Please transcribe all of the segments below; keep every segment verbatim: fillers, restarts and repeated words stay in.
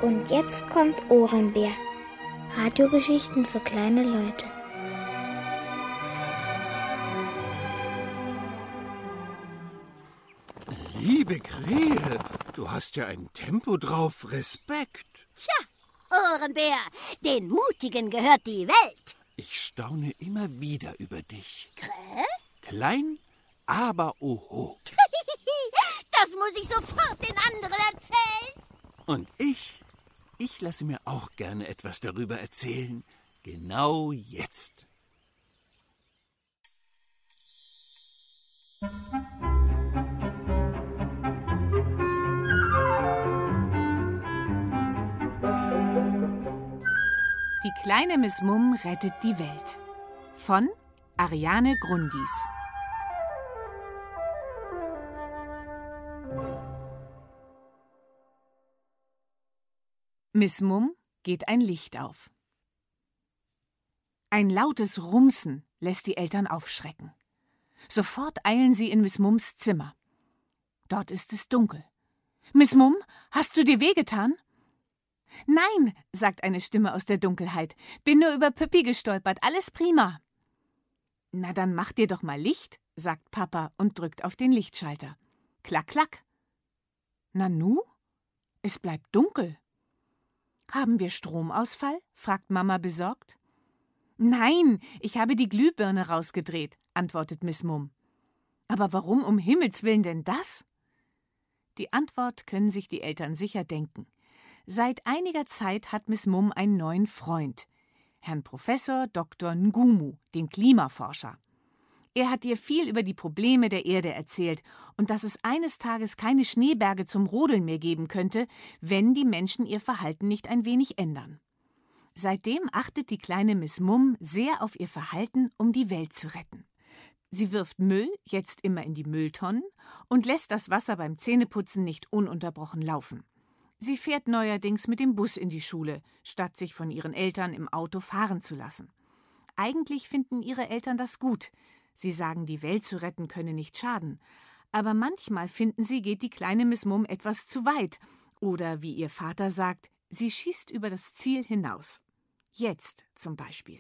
Und jetzt kommt Ohrenbär. Radiogeschichten für kleine Leute. Liebe Krähe, du hast ja ein Tempo drauf. Respekt. Tja, Ohrenbär, den Mutigen gehört die Welt. Ich staune immer wieder über dich. Krähe? Klein, aber oho. Das muss ich sofort den anderen erzählen. Und ich, ich lasse mir auch gerne etwas darüber erzählen. Genau jetzt. Die kleine Miss Mumm rettet die Welt. Von Ariane Grundis. Miss Mumm geht ein Licht auf. Ein lautes Rumsen lässt die Eltern aufschrecken. Sofort eilen sie in Miss Mumms Zimmer. Dort ist es dunkel. »Miss Mumm, hast du dir wehgetan?« »Nein«, sagt eine Stimme aus der Dunkelheit, »bin nur über Püppi gestolpert, alles prima.« »Na, dann mach dir doch mal Licht«, sagt Papa und drückt auf den Lichtschalter. Klack, klack. »Nanu? Es bleibt dunkel.« »Haben wir Stromausfall?« fragt Mama besorgt. »Nein, ich habe die Glühbirne rausgedreht«, antwortet Miss Mumm. »Aber warum um Himmels willen denn das?« Die Antwort können sich die Eltern sicher denken. Seit einiger Zeit hat Miss Mumm einen neuen Freund, Herrn Professor Doktor Ngumu, den Klimaforscher. Er hat ihr viel über die Probleme der Erde erzählt und dass es eines Tages keine Schneeberge zum Rodeln mehr geben könnte, wenn die Menschen ihr Verhalten nicht ein wenig ändern. Seitdem achtet die kleine Miss Mumm sehr auf ihr Verhalten, um die Welt zu retten. Sie wirft Müll jetzt immer in die Mülltonnen und lässt das Wasser beim Zähneputzen nicht ununterbrochen laufen. Sie fährt neuerdings mit dem Bus in die Schule, statt sich von ihren Eltern im Auto fahren zu lassen. Eigentlich finden ihre Eltern das gut. Sie sagen, die Welt zu retten könne nicht schaden. Aber manchmal finden sie, geht die kleine Miss Mumm etwas zu weit. Oder, wie ihr Vater sagt, sie schießt über das Ziel hinaus. Jetzt zum Beispiel.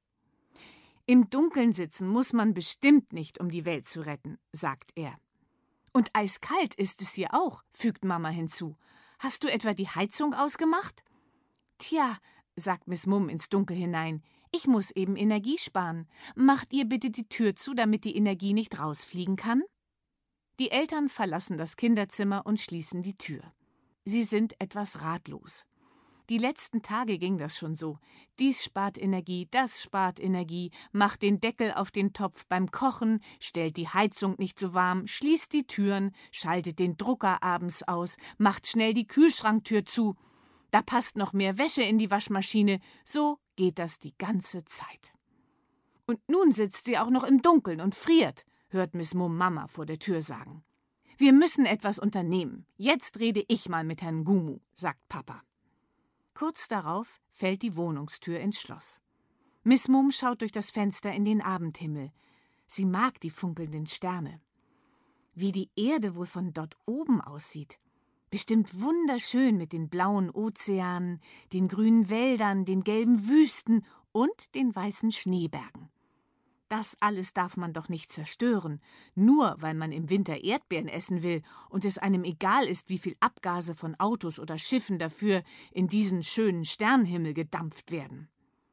Im Dunkeln sitzen muss man bestimmt nicht, um die Welt zu retten, sagt er. Und eiskalt ist es hier auch, fügt Mama hinzu. Hast du etwa die Heizung ausgemacht? Tja, sagt Miss Mumm ins Dunkel hinein, ich muss eben Energie sparen. Macht ihr bitte die Tür zu, damit die Energie nicht rausfliegen kann? Die Eltern verlassen das Kinderzimmer und schließen die Tür. Sie sind etwas ratlos. Die letzten Tage ging das schon so. Dies spart Energie, das spart Energie, macht den Deckel auf den Topf beim Kochen, stellt die Heizung nicht so warm, schließt die Türen, schaltet den Drucker abends aus, macht schnell die Kühlschranktür zu. Da passt noch mehr Wäsche in die Waschmaschine. So geht das die ganze Zeit. Und nun sitzt sie auch noch im Dunkeln und friert, hört Miss Mumm Mama vor der Tür sagen. Wir müssen etwas unternehmen. Jetzt rede ich mal mit Herrn Ngumu, sagt Papa. Kurz darauf fällt die Wohnungstür ins Schloss. Miss Mumm schaut durch das Fenster in den Abendhimmel. Sie mag die funkelnden Sterne. Wie die Erde wohl von dort oben aussieht. Bestimmt wunderschön mit den blauen Ozeanen, den grünen Wäldern, den gelben Wüsten und den weißen Schneebergen. Das alles darf man doch nicht zerstören, nur weil man im Winter Erdbeeren essen will und es einem egal ist, wie viel Abgase von Autos oder Schiffen dafür in diesen schönen Sternenhimmel gedampft werden.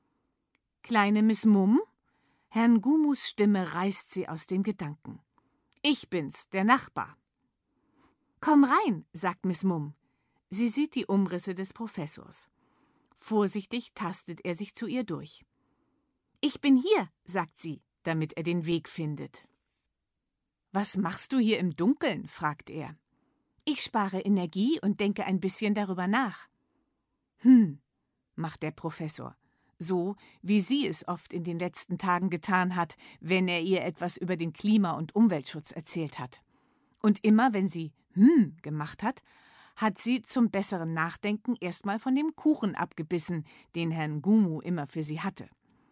Kleine Miss Mumm? Herrn Ngumus Stimme reißt sie aus den Gedanken. Ich bin's, der Nachbar. Komm rein, sagt Miss Mumm. Sie sieht die Umrisse des Professors. Vorsichtig tastet er sich zu ihr durch. Ich bin hier, sagt sie, damit er den Weg findet. Was machst du hier im Dunkeln? fragt er. Ich spare Energie und denke ein bisschen darüber nach. Hm, macht der Professor, so wie sie es oft in den letzten Tagen getan hat, wenn er ihr etwas über den Klima- und Umweltschutz erzählt hat. Und immer, wenn sie hm gemacht hat, hat sie zum besseren Nachdenken erstmal von dem Kuchen abgebissen, den Herrn Ngumu immer für sie hatte.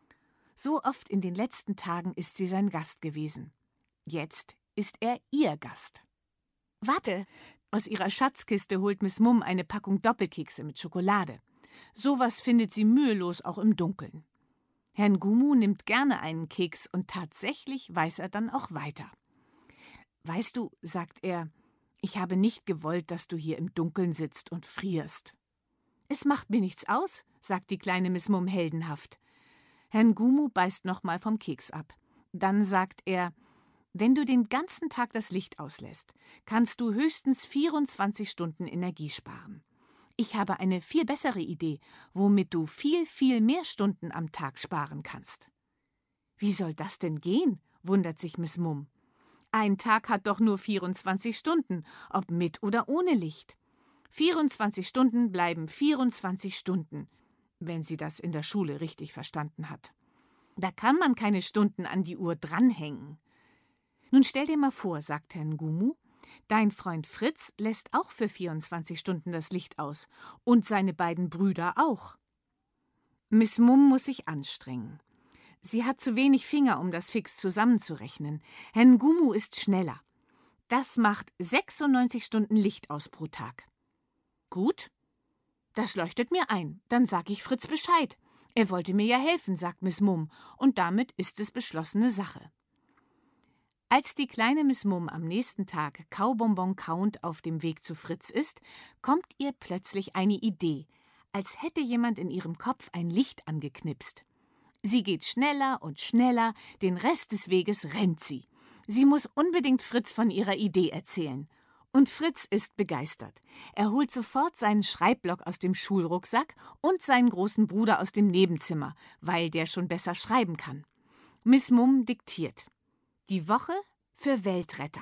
So oft in den letzten Tagen ist sie sein Gast gewesen. Jetzt ist er ihr Gast. »Warte«, Aus ihrer Schatzkiste holt Miss Mumm eine Packung Doppelkekse mit Schokolade. Sowas findet sie mühelos auch im Dunkeln. Herrn Gumu nimmt gerne einen Keks und tatsächlich weiß er dann auch weiter. »Weißt du«, sagt er, »ich habe nicht gewollt, dass du hier im Dunkeln sitzt und frierst.« »Es macht mir nichts aus«, sagt die kleine Miss Mumm heldenhaft. Herrn Gumu beißt nochmal vom Keks ab. Dann sagt er, »Wenn du den ganzen Tag das Licht auslässt, kannst du höchstens vierundzwanzig Stunden Energie sparen. Ich habe eine viel bessere Idee, womit du viel, viel mehr Stunden am Tag sparen kannst.« »Wie soll das denn gehen?«, wundert sich Miss Mumm. »Ein Tag hat doch nur vierundzwanzig Stunden, ob mit oder ohne Licht. vierundzwanzig Stunden bleiben vierundzwanzig Stunden, wenn sie das in der Schule richtig verstanden hat. Da kann man keine Stunden an die Uhr dranhängen.« »Nun stell dir mal vor«, sagt Herrn Gumu, »dein Freund Fritz lässt auch für vierundzwanzig Stunden das Licht aus und seine beiden Brüder auch.« Miss Mumm muss sich anstrengen. Sie hat zu wenig Finger, um das fix zusammenzurechnen. Herrn Gumu ist schneller. Das macht sechsundneunzig Stunden Licht aus pro Tag. »Gut, das leuchtet mir ein. Dann sag ich Fritz Bescheid. Er wollte mir ja helfen«, sagt Miss Mumm, und damit ist es beschlossene Sache. Als die kleine Miss Mumm am nächsten Tag Kaubonbon kauend auf dem Weg zu Fritz ist, kommt ihr plötzlich eine Idee, als hätte jemand in ihrem Kopf ein Licht angeknipst. Sie geht schneller und schneller, den Rest des Weges rennt sie. Sie muss unbedingt Fritz von ihrer Idee erzählen. Und Fritz ist begeistert. Er holt sofort seinen Schreibblock aus dem Schulrucksack und seinen großen Bruder aus dem Nebenzimmer, weil der schon besser schreiben kann. Miss Mumm diktiert. Die Woche für Weltretter.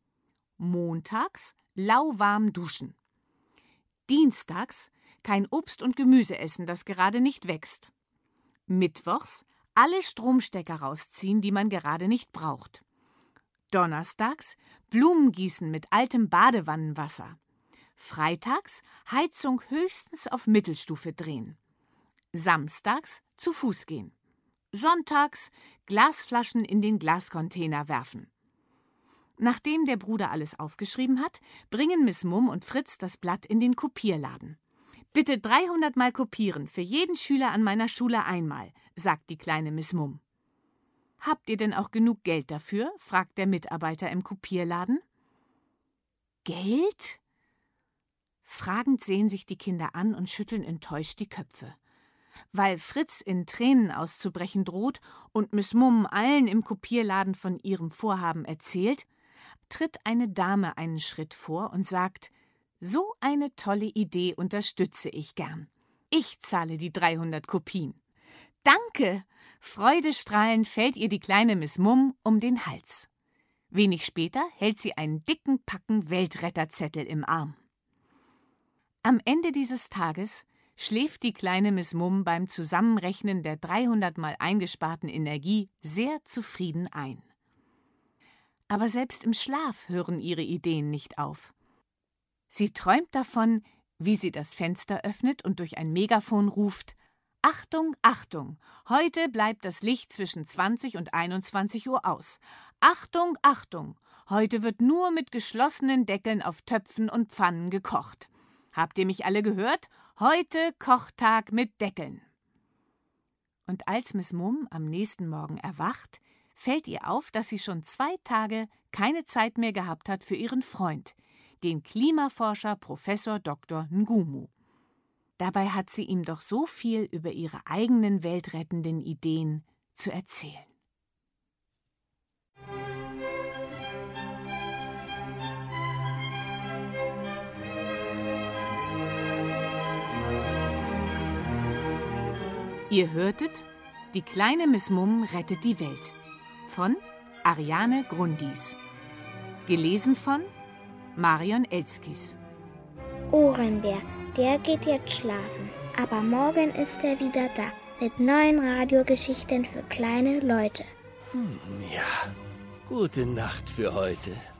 Montags lauwarm duschen. Dienstags kein Obst und Gemüse essen, das gerade nicht wächst. Mittwochs alle Stromstecker rausziehen, die man gerade nicht braucht. Donnerstags Blumen gießen mit altem Badewannenwasser. Freitags Heizung höchstens auf Mittelstufe drehen. Samstags zu Fuß gehen. Sonntags Glasflaschen in den Glascontainer werfen. Nachdem der Bruder alles aufgeschrieben hat, bringen Miss Mumm und Fritz das Blatt in den Kopierladen. »Bitte dreihundert Mal kopieren, für jeden Schüler an meiner Schule einmal«, sagt die kleine Miss Mumm. »Habt ihr denn auch genug Geld dafür?«, fragt der Mitarbeiter im Kopierladen. »Geld?« Fragend sehen sich die Kinder an und schütteln enttäuscht die Köpfe. Weil Fritz in Tränen auszubrechen droht und Miss Mumm allen im Kopierladen von ihrem Vorhaben erzählt, tritt eine Dame einen Schritt vor und sagt, »So eine tolle Idee unterstütze ich gern. Ich zahle die dreihundert Kopien.« »Danke!« Freudestrahlend fällt ihr die kleine Miss Mumm um den Hals. Wenig später hält sie einen dicken Packen Weltretterzettel im Arm. Am Ende dieses Tages schläft die kleine Miss Mumm beim Zusammenrechnen der dreihundert Mal eingesparten Energie sehr zufrieden ein. Aber selbst im Schlaf hören ihre Ideen nicht auf. Sie träumt davon, wie sie das Fenster öffnet und durch ein Megafon ruft, »Achtung, Achtung, heute bleibt das Licht zwischen zwanzig und einundzwanzig Uhr aus. Achtung, Achtung, heute wird nur mit geschlossenen Deckeln auf Töpfen und Pfannen gekocht. Habt ihr mich alle gehört? Heute Kochtag mit Deckeln.« Und als Miss Mumm am nächsten Morgen erwacht, fällt ihr auf, dass sie schon zwei Tage keine Zeit mehr gehabt hat für ihren Freund, den Klimaforscher Professor Doktor Ngumu. Dabei hat sie ihm doch so viel über ihre eigenen weltrettenden Ideen zu erzählen. Ihr hörtet »Die kleine Miss Mumm rettet die Welt« von Ariane Grundis. Gelesen von Marion Elskis. Ohrenbär, der geht jetzt schlafen. Aber morgen ist er wieder da mit neuen Radiogeschichten für kleine Leute. Hm, ja, gute Nacht für heute.